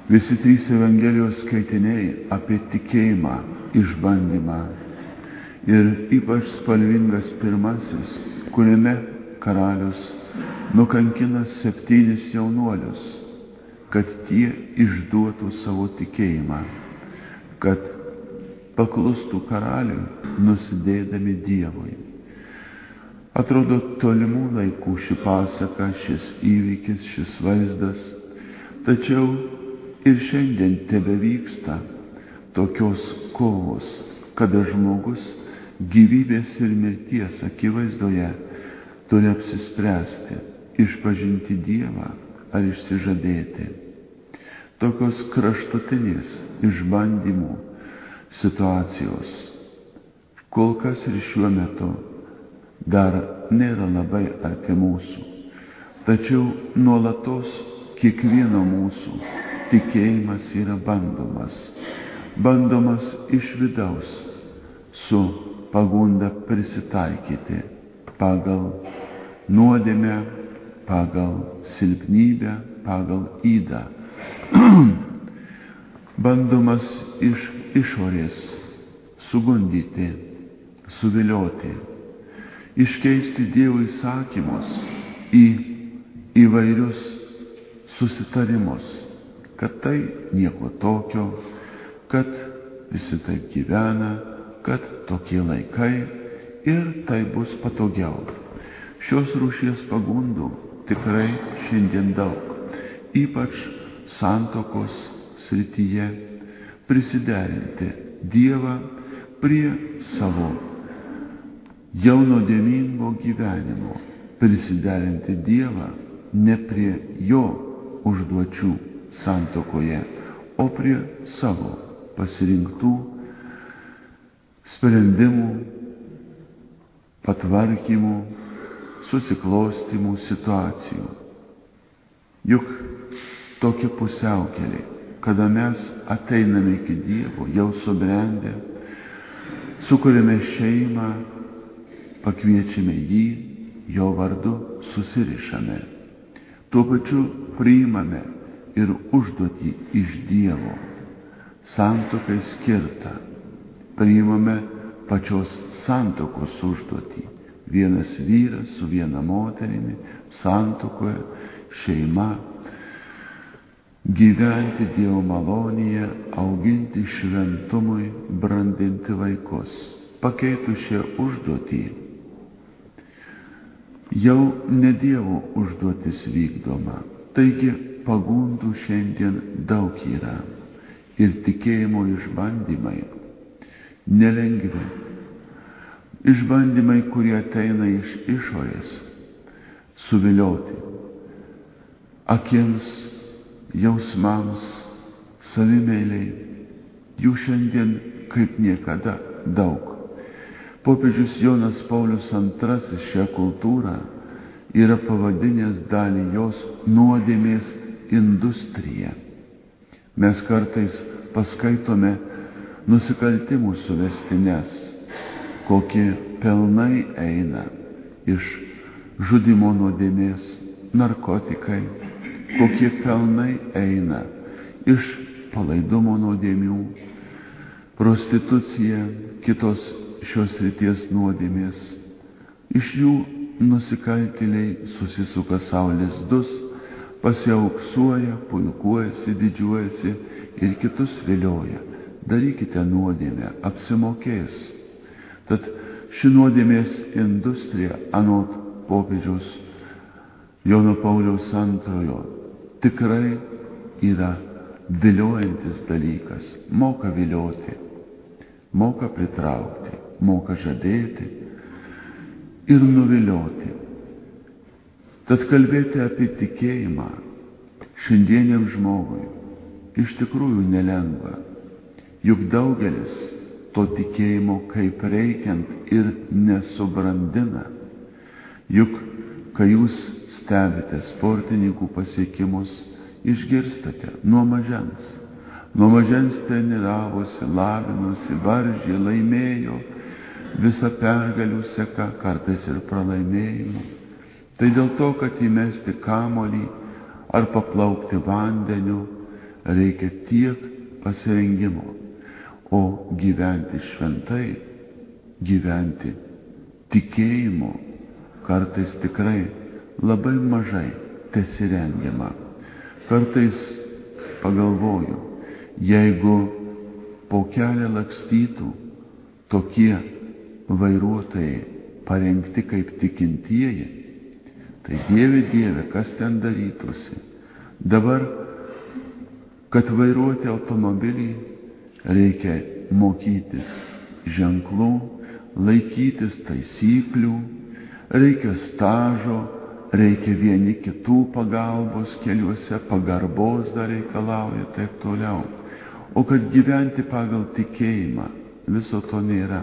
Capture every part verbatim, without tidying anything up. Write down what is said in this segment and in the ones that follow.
Visi trys Evangelijos skaitiniai apie tikėjimą, išbandymą. Ir ypač spalvingas pirmasis, kuriame karalius nukankina septynis jaunuolius, kad tie išduotų savo tikėjimą, kad paklustų karaliui, nusidėdami Dievui. Atrodo tolimų laikų ši pasaka, šis įvykis, šis vaizdas, tačiau ir šiandien tebevyksta tokios kovos, kada žmogus gyvybės ir mirties akivaizdoje turi apsispręsti, išpažinti Dievą ar išsižadėti. Tokios kraštutinės išbandymų situacijos kol kas ir šiuo metu dar nėra labai arti mūsų. Tačiau nuolatos kiekvieno mūsų tikėjimas yra bandomas. Bandomas iš vidaus su pagunda prisitaikyti pagal nuodėmę, pagal silpnybę, pagal ydą. Bandomas iš išorės sugundyti, suvilioti, iškeisti Dievo įsakymus į įvairius susitarimus, kad tai nieko tokio, kad visi taip gyvena, kad tokie laikai ir tai bus patogiau. Šios rūšies pagundų tikrai šiandien daug, ypač santuokos srityje, prisiderinti Dievą prie savo jau nuodėmingo gyvenimo, prisiderinti Dievą ne prie jo užduočių santuokoje, o prie savo pasirinktų sprendimų, patvarkymų, susiklostymų situacijų. Juk tokie pusiaukeliai, kada mes ateiname iki Dievo, jau subrendę, sukuriame šeimą, pakviečiame jį, jo vardu susirišame. Tuo pačiu priimame ir užduotį iš Dievo, santuokai skirtą. Priimame pačios santuokos užduotį. Vienas vyras su viena moterimi, santuokoje, šeima, gyventi Dievo malonėje, auginti šventumui, brandinti vaikus. Pakeitus šią užduotį, jau ne Dievo užduotis vykdoma. Taigi pagundų šiandien daug yra ir tikėjimo išbandymai nelengvi. Išbandymai, kurie ateina iš išorės, suvilioti akims, jausmams, savimeiliai, jų šiandien kaip niekada daug. Popiežius Jonas Paulius antrasis šią kultūrą yra pavadinęs dalį jos nuodėmės industrija. Mes kartais paskaitome nusikaltimų suvestines, kokie pelnai eina iš žudymo nuodėmės, narkotikai, kokie pelnai eina iš palaidumo nuodėmių, prostitucija, kitos šios srities nuodėmės. Iš jų nusikaltėliai susisuka savo lizdus, pasiauksuoja, puikuojasi, didžiuojasi ir kitus vilioja. Darykite nuodėmę, apsimokės. Tad ši nuodėmės industrija anot popiežiaus Jono Pauliaus antrojo tikrai yra viliojantis dalykas. Moka vilioti, moka pritraukti, moka žadėti ir nuvilioti. Tad kalbėti apie tikėjimą šiandieniam žmogui iš tikrųjų nelengva. Juk daugelis to tikėjimo kaip reikiant ir nesubrandina. Juk, kai jūs stebite sportininkų pasiekimus, išgirstate nuo mažens. Nuo mažens treniravosi, lavinosi, varžė, laimėjo, visa pergalių seka, kartais ir pralaimėjimų. Tai dėl to, kad įmesti kamuolį ar paplaukti vandeniu, reikia tiek pasirengimo, o gyventi šventai, gyventi tikėjimu kartais tikrai labai mažai tesirengiama. Kartais pagalvoju, jeigu po kelią lakstytų tokie vairuotojai parengti kaip tikintieji, tai Dieve, Dieve, kas ten darytųsi? Dabar, kad vairuoti automobilį, reikia mokytis ženklų, laikytis taisyklių, reikia stažo, reikia vieni kitų pagalbos keliuose, pagarbos dar reikalauja, taip toliau. O kad gyventi pagal tikėjimą, viso to nėra.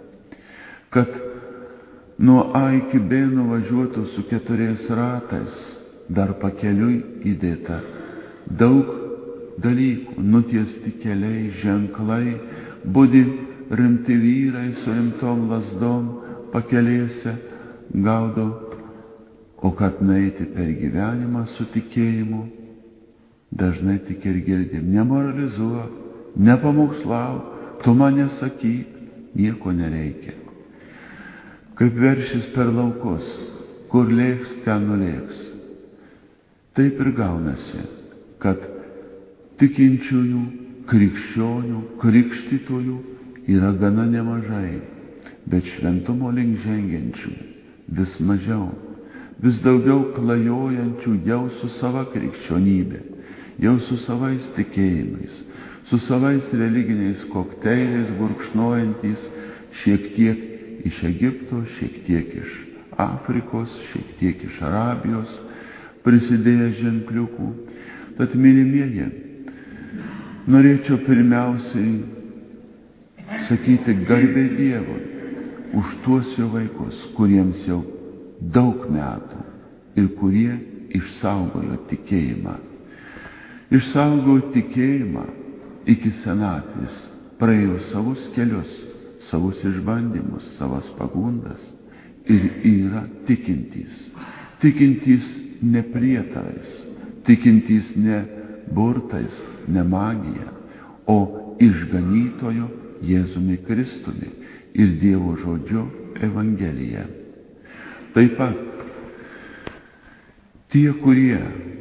Kad nuo A iki B nuvažiuotų su keturiais ratais, dar pakeliui įdėta daug dalykų, nutiesti keliai, ženklai, budi rimti vyrai su rimtom lasdom pakelėse gaudo, o kad nueiti per gyvenimą su tikėjimu, dažnai tik ir girdim, nemoralizuok, nepamokslauk, tu man nesakyk, nieko nereikia. Kaip veršis per laukus, kur lėks, ten nulėks. Taip ir gaunasi, kad tikinčiųjų, krikščionių, krikštytojų yra gana nemažai, bet šventumo link žengiančių vis mažiau, vis daugiau klajojančių jau su sava krikščionybė, jau su savais tikėjimais, su savais religiniais kokteiliais gurkšnojantys, šiek tiek iš Egipto, šiek tiek iš Afrikos, šiek tiek iš Arabijos, prisidėję ženkliukų. Tad, mylimieji, norėčiau pirmiausiai sakyti garbė Dievui už tuos jo vaikus, kuriems jau daug metų ir kurie išsaugojo tikėjimą. Išsaugojo tikėjimą iki senatvės, praėjo savus kelius, savus išbandymus, savas pagundas ir yra tikintys. Tikintys ne prietarais, tikintys ne burtais, ne magija, o išganytojo Jėzumi Kristumi ir Dievo žodžiu Evangelija. Taip pat tie, kurie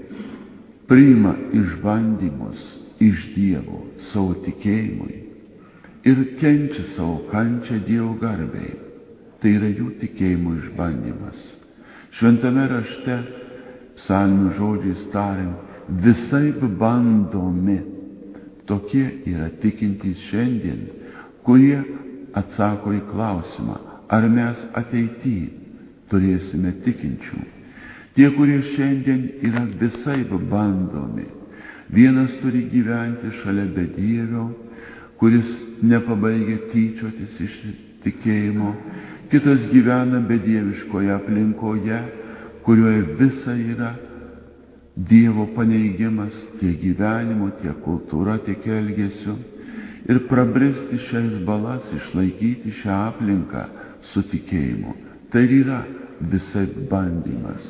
priima išbandymus iš Dievo savo tikėjimui ir kenčia savo kančią Dievo garbei, tai yra jų tikėjimo išbandymas. Šventame rašte, psalmių žodžiais tariant, visaip bandomi. Tokie yra tikintys šiandien, kurie atsako į klausimą, ar mes ateityje turėsime tikinčių. Tie, kurie šiandien yra visaip bandomi. Vienas turi gyventi šalia bedievio, kuris nepabaigia tyčiotis iš tikėjimo. Kitas gyvena bedieviškoje aplinkoje, kurioje visa yra Dievo paneigimas tiek gyvenimo, tiek kultūra, tiek elgesiu. Ir prabristi šias balas, išlaikyti šią aplinką su tikėjimu. Tai yra visai bandymas.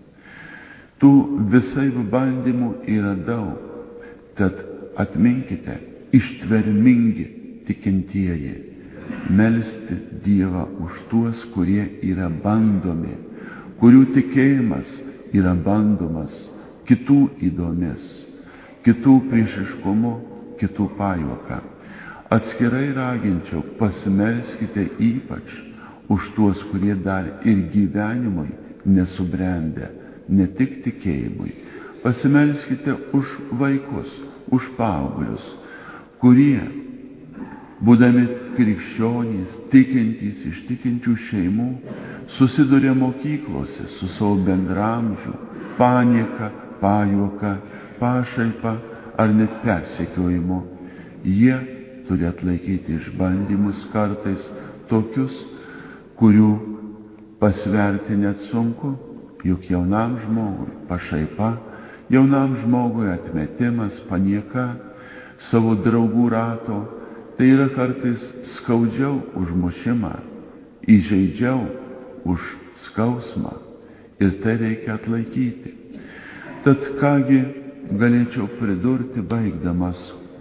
Tų visai bandymų yra daug, tad atminkite, ištvermingi tikintieji, melsti Dievą už tuos, kurie yra bandomi, kurių tikėjimas yra bandomas kitų įdomis, kitų priešiškumu, kitų pajuoka. Atskirai raginčiau, pasimelskite ypač už tuos, kurie dar ir gyvenimui nesubrendę, ne tik tikėjimui. Pasimelskite už vaikus, už paauglius, kurie, būdami krikščionys, tikintys iš tikinčių šeimų, susiduria mokyklose su savo bendramžių, panieka, pajuoka, pašaipa ar net persekiojimu. Jie turi atlaikyti išbandymus kartais tokius, kurių pasverti net sunku, juk jaunam žmogui pašaipa, jaunam žmogui atmetimas, panieka savo draugų rato, tai yra kartais skaudžiau už mušimą, įžeidžiau už skausmą ir tai reikia atlaikyti. Tad kągi galėčiau pridurti baigdamas.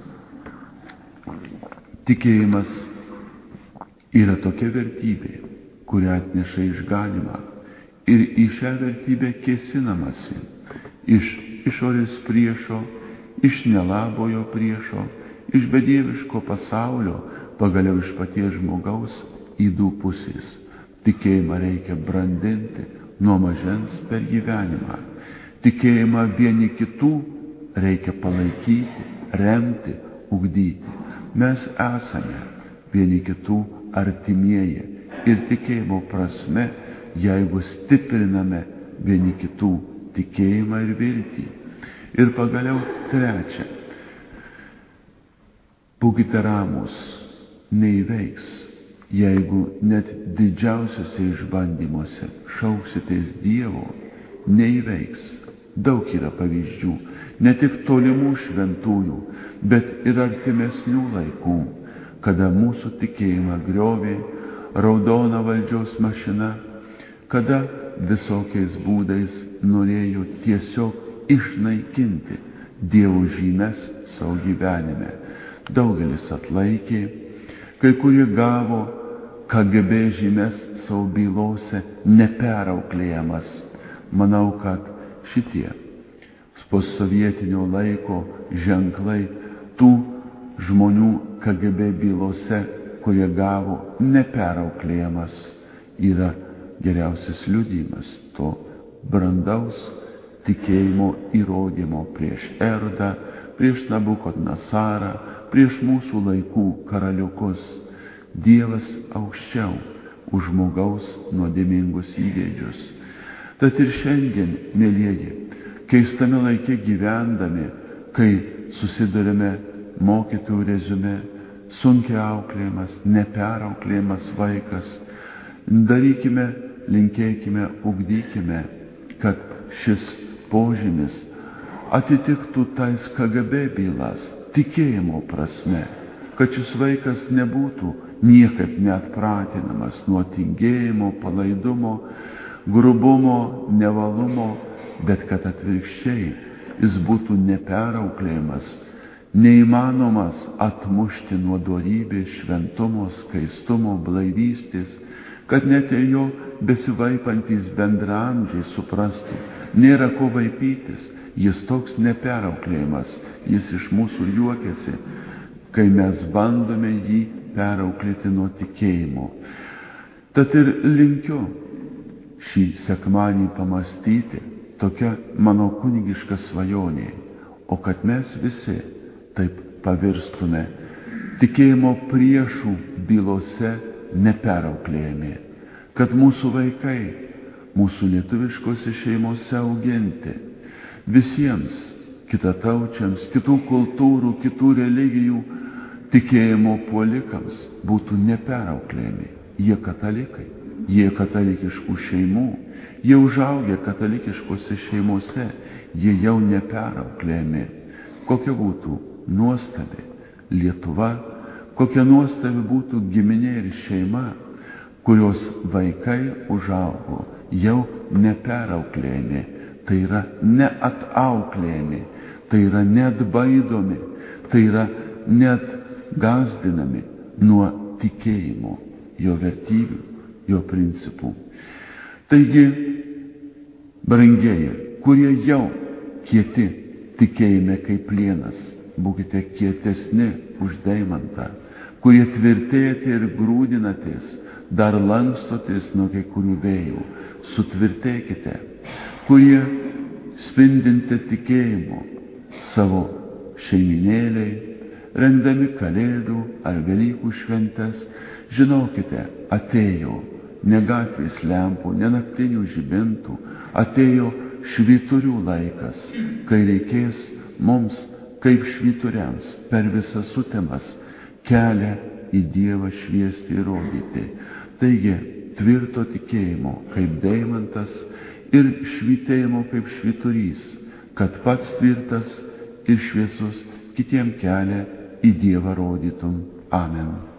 Tikėjimas yra tokia vertybė, kurią atneša išganymą. Ir į šią vertybę kėsinamasi iš išorės priešo, iš nelabojo priešo, iš bedieviško pasaulio, pagaliau iš paties žmogaus ydų pusės. Tikėjimą reikia brandinti nuo mažens per gyvenimą. Tikėjimą vieni kitų reikia palaikyti, remti, ugdyti. Mes esame vieni kitų artimieji ir tikėjimo prasme, jeigu stipriname vieni kitų tikėjimą ir viltį. Ir pagaliau trečia, būkite ramūs, neįveiks, jeigu net didžiausiuose išbandymuose šauksitės Dievo, neįveiks. Daug yra pavyzdžių, ne tik tolimų šventųjų, bet ir artimesnių laikų, kada mūsų tikėjimą griovė raudona valdžios mašina, kada visokiais būdais norėjo tiesiog išnaikinti Dievo žymes savo gyvenime. Daugelis atlaikė, kai kurie gavo K G B žymes savo bylose neperauklėjamas. Manau, kad šitie postsovietinio laiko ženklai tų žmonių K G B bylose, kurie gavo neperauklėjamas, yra geriausias liudijimas to brandaus tikėjimo įrodymo prieš Erodą, prieš Nabukadnezarą, prieš mūsų laikų karaliukus. Dievas aukščiau už žmogaus nuodėmingus įgeidžius. Tad ir šiandien, mielieji, keistame laike gyvendami, kai susidurime mokytojų reziume, sunkiai auklėjimas, neperauklėjimas vaikas, darykime, linkėkime, ugdykime, kad šis požymis atitiktų tais K G B bylas tikėjimo prasme, kad šis vaikas nebūtų niekaip neatpratinamas nuo tingėjimo, palaidumo, grubumo, nevalumo, bet kad atvirkščiai jis būtų neperauklėjimas, neįmanomas atmušti nuo dorybės, šventumo, skaistumo, blaivystės, kad net ir jo besivaipantys bendraamžiai suprastų, nėra ko vaipytis, jis toks neperauklėjimas, jis iš mūsų juokiasi, kai mes bandome jį perauklėti nuo tikėjimo. Tad ir linkiu šį sekmanį pamastyti, tokia mano kunigiška svajonė, o kad mes visi taip pavirstume tikėjimo priešų bylose neperauklėjami, kad mūsų vaikai, mūsų lietuviškose šeimose auginti, visiems kitataučiams, kitų kultūrų, kitų religijų tikėjimo puolikams būtų neperauklėjami. Jie katalikai, jie katalikiškų šeimų, jie užaugę katalikiškose šeimose, jie jau neperauklėjami. Kokia būtų nuostabi Lietuva, kokia nuostabi būtų giminė ir šeima, kurios vaikai užaugo jau neperauklėjami, tai yra neatauklėjami, tai yra neatbaidomi, tai yra net gąsdinami nuo tikėjimo, jo vertybių, jo principų. Taigi, brangieji, kurie jau kieti tikėjime kaip plienas, būkite kietesni už deimantą, kurie tvirtėjate ir grūdinatės, dar lankstotės nuo kai kurių vėjų, sutvirtėkite, kurie spindinte tikėjimo savo šeiminėliai, rengdami Kalėdų ar Velykų šventes, žinokite, atėjo ne gatvės lempų, ne naktinių žibintų, atėjo švyturių laikas, kai reikės mums, kaip švyturiams, per visas sutemas kelią į Dievą šviesti ir rodyti. Taigi, tvirto tikėjimo kaip deimantas ir švytėjimo kaip švyturys, kad pats tvirtas ir šviesus kitiem kelią į Dievą rodytum. Amen.